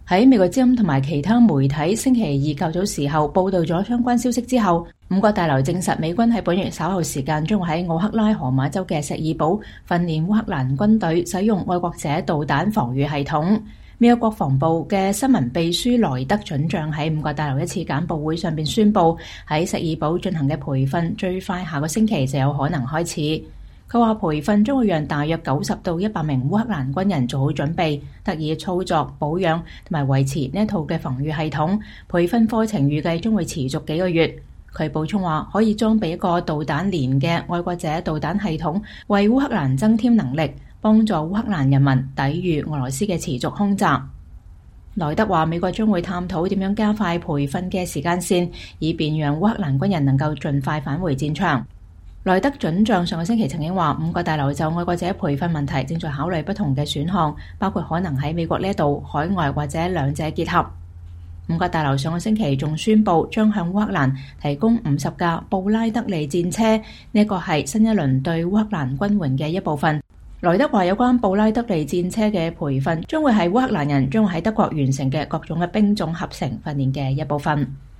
喺美國之音同埋其他媒體星期二較早時候報道咗相關消息之後，五角大樓證實美軍喺本月稍後時間將會喺奧克拉荷馬州嘅錫爾堡訓練烏克蘭軍隊使用愛國者導彈防禦系統。美國國防部嘅新聞秘書萊德准將喺五角大樓一次簡報會上邊宣布，喺錫爾堡進行嘅培訓最快下個星期就有可能開始。佢話培訓將會讓大約90到100名烏克蘭軍人做好準備，得以操作、保養同埋維持呢一套嘅防禦系統。培訓課程預計將會持續幾個月。佢補充話，可以裝備一個導彈連嘅愛國者導彈系統，為烏克蘭增添能力，幫助烏克蘭人民抵禦俄羅斯嘅持續空襲。萊德話，美國將會探討點樣加快培訓嘅時間線，以便讓烏克蘭軍人能夠盡快返回戰場。萊德准將上個星期曾經話，五角大樓就愛國者培訓問題正在考慮不同嘅選項，包括可能喺美國呢度、海外或者兩者結合。五角大樓上個星期仲宣布將向烏克蘭提供50架布拉德利戰車，呢個係新一輪對烏克蘭軍援嘅一部分。萊德話，有關布拉德利戰車嘅培訓將會係烏克蘭人將會喺德國完成嘅各種嘅兵種合成訓練嘅一部分。